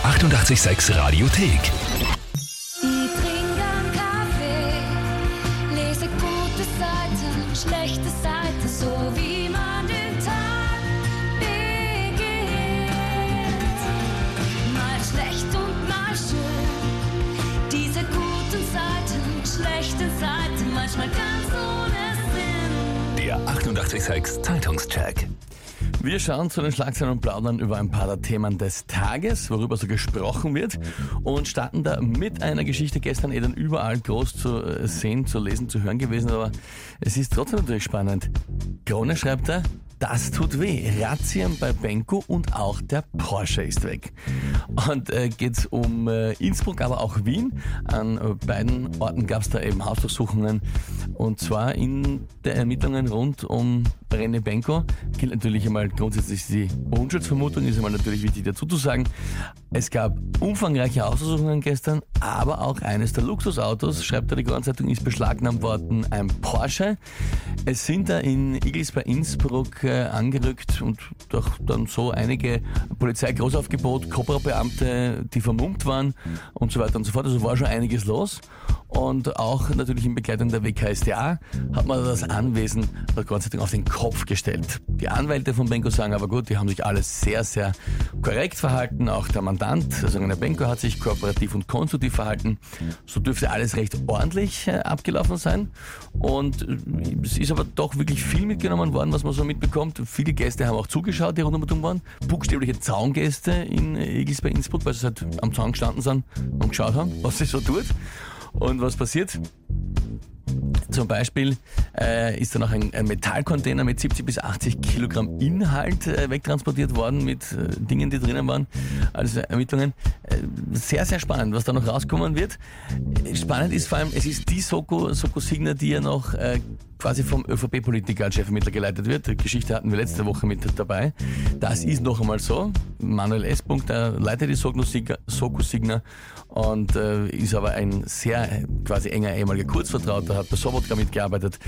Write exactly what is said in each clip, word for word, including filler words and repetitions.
achtundachtzig Komma sechs Radiothek. Ich trinke einen Kaffee, lese gute Seiten, schlechte Seiten, so wie man den Tag beginnt. Mal schlecht und mal schön, diese guten Seiten, schlechten Seiten, manchmal ganz ohne Sinn. Der achtundachtzig Komma sechs Zeitungscheck. Wir schauen zu den Schlagzeilen und plaudern über ein paar der Themen des Tages, worüber so gesprochen wird, und starten da mit einer Geschichte, gestern eh dann überall groß zu sehen, zu lesen, zu hören gewesen, aber es ist trotzdem natürlich spannend. Krone schreibt da, das tut weh. Razzien bei Benko und auch der Porsche ist weg. Und äh, geht's um äh, Innsbruck, aber auch Wien. An äh, beiden Orten gab es da eben Hausdurchsuchungen, und zwar in der Ermittlungen rund um René Benko. Gilt natürlich einmal grundsätzlich die Unschuldsvermutung, ist einmal natürlich wichtig dazu zu sagen. Es gab umfangreiche Hausdurchsuchungen gestern, aber auch eines der Luxusautos, schreibt da die Kronenzeitung, ist beschlagnahmt worden, ein Porsche. Es sind da in Igls bei Innsbruck äh, angerückt und doch dann so einige Polizeigroßaufgebot, Cobra-Beamte, die vermummt waren und so weiter und so fort. Also war schon einiges los. Und auch natürlich in Begleitung der W K S t A hat man das Anwesen der Kronenzeitung auf den Kopf gestellt. Die Anwälte von Benko sagen aber gut, die haben sich alles sehr, sehr korrekt verhalten. Auch der Mandant, also René Benko, hat sich kooperativ und konstruktiv verhalten. So dürfte alles recht ordentlich äh, abgelaufen sein. Und äh, es ist aber doch wirklich viel mitgenommen worden, was man so mitbekommt. Viele Gäste haben auch zugeschaut, die rundum waren. Buchstäbliche Zaungäste in Igls bei Innsbruck, weil sie halt am Zaun gestanden sind und geschaut haben, was sich so tut. Und was passiert? Zum Beispiel äh, ist dann auch ein, ein Metallcontainer mit siebzig bis achtzig Kilogramm Inhalt äh, wegtransportiert worden mit äh, Dingen, die drinnen waren, also Ermittlungen. Äh, sehr, sehr spannend, was da noch rauskommen wird. Spannend ist vor allem, es ist die Soko, Soko Signa, die ja noch äh, quasi vom ÖVP-Politiker als Chefermittler geleitet wird. Die Geschichte hatten wir letzte Woche mit dabei. Das ist noch einmal so. Manuel S. der leitet die Soko Signa und äh, ist aber ein sehr quasi enger ehemaliger Kurzvertrauter, hat bei Sobotka mitgearbeitet.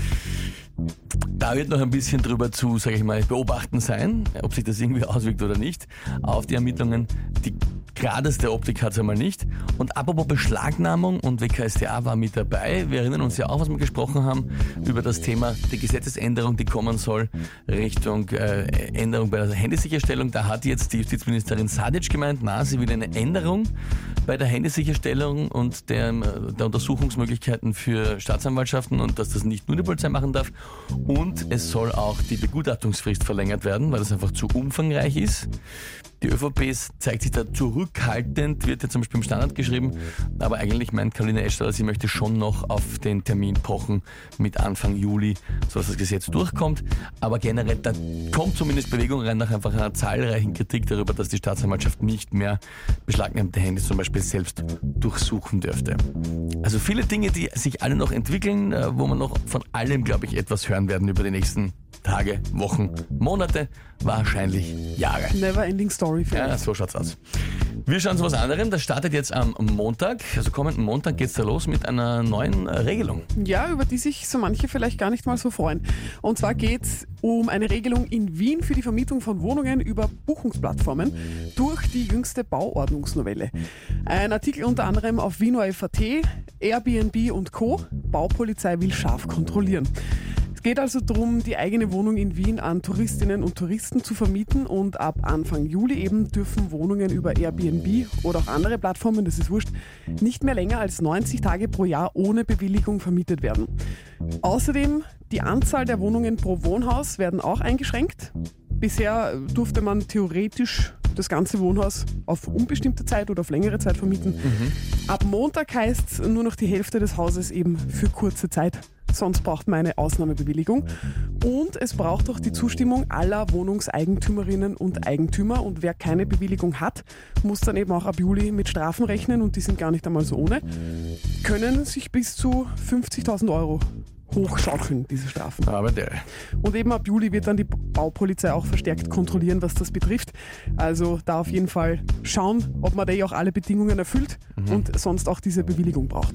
Da wird noch ein bisschen drüber zu, sage ich mal, beobachten sein, ob sich das irgendwie auswirkt oder nicht, auf die Ermittlungen. Die geradeste Optik hat es einmal nicht. Und apropos Beschlagnahmung und W K S t A war mit dabei. Wir erinnern uns ja auch, was wir gesprochen haben, über das Thema die Gesetzesänderung, die kommen soll, Richtung äh, Änderung bei der Handysicherstellung. Da hat jetzt die Justizministerin Sadic gemeint, na, sie will eine Änderung bei der Handysicherstellung und der, der Untersuchungsmöglichkeiten für Staatsanwaltschaften und dass das nicht nur die Polizei machen darf. Und es soll auch die Begutachtungsfrist verlängert werden, weil das einfach zu umfangreich ist. Die ÖVP zeigt sich da zurückhaltend, wird ja zum Beispiel im Standard geschrieben, aber eigentlich meint Karolina Edstadler, sie möchte schon noch auf den Termin pochen mit Anfang Juli, sodass das Gesetz durchkommt. Aber generell, da kommt zumindest Bewegung rein nach einfach einer zahlreichen Kritik darüber, dass die Staatsanwaltschaft nicht mehr beschlagnahmte Handys zum Beispiel selbst durchsuchen dürfte. Also viele Dinge, die sich alle noch entwickeln, wo man noch von allem, glaube ich, etwas hören werden über die nächsten Tage, Wochen, Monate, wahrscheinlich Jahre. Never ending story. Ja, so schaut's aus. Wir schauen zu was anderem. Das startet jetzt am Montag, also kommenden Montag geht's da los mit einer neuen Regelung. Ja, über die sich so manche vielleicht gar nicht mal so freuen. Und zwar geht's um eine Regelung in Wien für die Vermietung von Wohnungen über Buchungsplattformen durch die jüngste Bauordnungsnovelle. Ein Artikel unter anderem auf Wiener F A T, Airbnb und Co. Baupolizei will scharf kontrollieren. Es geht also darum, die eigene Wohnung in Wien an Touristinnen und Touristen zu vermieten, und ab Anfang Juli eben dürfen Wohnungen über Airbnb oder auch andere Plattformen, das ist wurscht, nicht mehr länger als neunzig Tage pro Jahr ohne Bewilligung vermietet werden. Außerdem die Anzahl der Wohnungen pro Wohnhaus werden auch eingeschränkt. Bisher durfte man theoretisch das ganze Wohnhaus auf unbestimmte Zeit oder auf längere Zeit vermieten. Mhm. Ab Montag heißt es nur noch die Hälfte des Hauses eben für kurze Zeit. Sonst braucht man eine Ausnahmebewilligung. Und es braucht auch die Zustimmung aller Wohnungseigentümerinnen und Eigentümer. Und wer keine Bewilligung hat, muss dann eben auch ab Juli mit Strafen rechnen, und die sind gar nicht einmal so ohne, können sich bis zu fünfzigtausend Euro hochschaukeln, diese Strafen. Aber der. Und eben ab Juli wird dann die Baupolizei auch verstärkt kontrollieren, was das betrifft. Also da auf jeden Fall schauen, ob man da auch alle Bedingungen erfüllt mhm. und sonst auch diese Bewilligung braucht.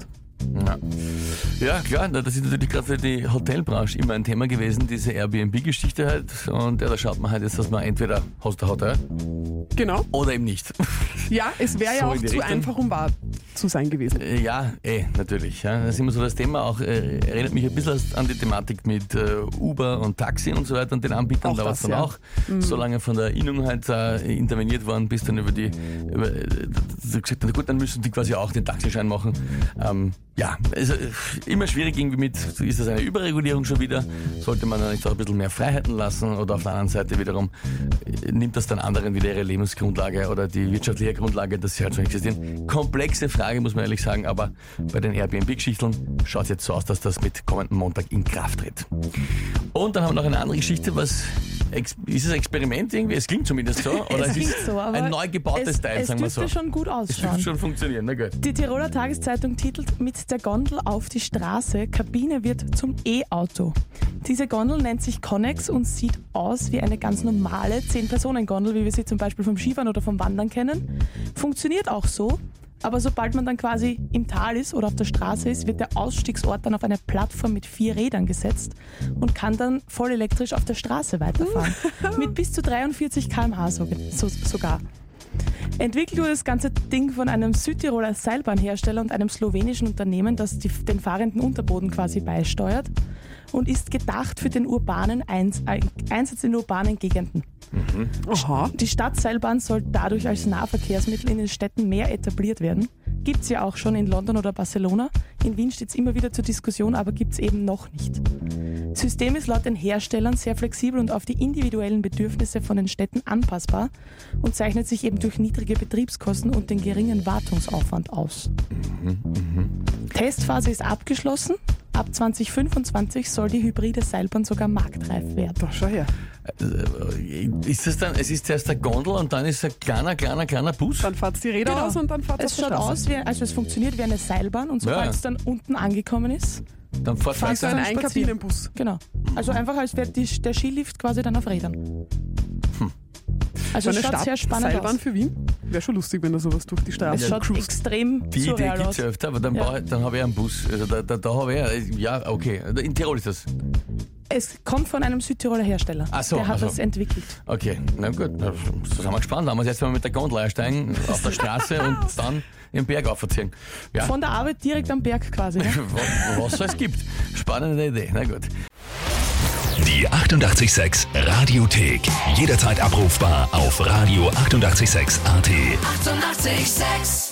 Ja. ja, klar, das ist natürlich gerade für die Hotelbranche immer ein Thema gewesen, diese Airbnb-Geschichte halt. Und ja, da schaut man halt jetzt, dass man entweder hast du Hotel Genau. oder eben nicht. Ja, es wäre So ja auch in die zu Richtung. einfach, um wahr zu sein gewesen. Äh, Ja, eh, natürlich. Ja. Das ist immer so das Thema, auch äh, erinnert mich ein bisschen an die Thematik mit äh, Uber und Taxi und so weiter und den Anbietern. Auch Da war das, es dann ja. auch so lange von der Innung halt äh, interveniert worden, bis dann über die, über, äh, so gesagt, na gut, dann müssen die quasi auch den Taxischein machen. Ähm, ja, also äh, immer schwierig irgendwie mit, ist das eine Überregulierung schon wieder? Sollte man da nicht auch ein bisschen mehr Freiheiten lassen? Oder auf der anderen Seite wiederum äh, nimmt das dann anderen wieder ihre Lebensgrundlage oder die wirtschaftliche Grundlage, dass sie halt schon existieren? Komplexe Frage, muss man ehrlich sagen, aber bei den Airbnb-Geschichten schaut es jetzt so aus, dass das mit kommenden Montag in Kraft tritt. Und dann haben wir noch eine andere Geschichte, was ex- ist es Experiment irgendwie? Es klingt zumindest so. Oder Es es klingt ist so, aber ein neu gebautes es, Teil, es sagen wir dürfte so. schon gut Es dürfte ausschauen. schon funktionieren, na gut. Die Tiroler Tageszeitung titelt mit der Gondel auf die Straße, Kabine wird zum E-Auto. Diese Gondel nennt sich Connex und sieht aus wie eine ganz normale zehn-Personen-Gondel, wie wir sie zum Beispiel vom Skifahren oder vom Wandern kennen. Funktioniert auch so, aber sobald man dann quasi im Tal ist oder auf der Straße ist, wird der Ausstiegsort dann auf eine Plattform mit vier Rädern gesetzt und kann dann voll elektrisch auf der Straße weiterfahren. Mit bis zu dreiundvierzig Kilometer pro Stunde so, so, sogar. Entwickelt wurde das ganze Ding von einem Südtiroler Seilbahnhersteller und einem slowenischen Unternehmen, das die, den fahrenden Unterboden quasi beisteuert und ist gedacht für den urbanen Eins, äh, Einsatz in urbanen Gegenden. Aha. Die Stadtseilbahn soll dadurch als Nahverkehrsmittel in den Städten mehr etabliert werden. Gibt es ja auch schon in London oder Barcelona. In Wien steht es immer wieder zur Diskussion, aber gibt es eben noch nicht. Das System ist laut den Herstellern sehr flexibel und auf die individuellen Bedürfnisse von den Städten anpassbar und zeichnet sich eben durch niedrige Betriebskosten und den geringen Wartungsaufwand aus. Testphase ist abgeschlossen. Ab zwanzig fünfundzwanzig soll die hybride Seilbahn sogar marktreif werden. Da schau her. Äh, Ist das dann, es ist zuerst der Gondel und dann ist ein kleiner, kleiner, kleiner Bus? Dann fährt die Räder Genau. aus und dann fährt Es auf der schaut Straße. aus, wie, also es funktioniert wie eine Seilbahn und sobald Ja. es dann unten angekommen ist, Dann fährt Fahrst weiter. du Ein Spazieren. Einkabinenbus. genau. Also einfach als wäre die- der Skilift quasi dann auf Rädern. Also So es eine schaut sehr spannend Stadtseilbahn aus. für Wien. Wäre schon lustig, wenn da sowas durch die Straße Es schaut cruist. extrem Die Idee surreal gibt aus. es ja öfter, aber dann, Ja. brauche ich- dann habe ich einen Bus. Also da, da, da habe ich, ja, okay. In Tirol ist das. Es kommt von einem Südtiroler Hersteller. Ach so, der hat ach so. das entwickelt. Okay, na gut. Da sind wir gespannt. Da haben wir jetzt mal mit der Gondel einsteigen auf der Straße und dann den Berg aufziehen. Ja, Von der Arbeit direkt am Berg quasi. Ne? was was es gibt. Spannende Idee. Na gut. Die achtundachtzig Komma sechs Radiothek. Jederzeit abrufbar auf radio achtundachtzig Komma sechs A T. Eighty-eight point six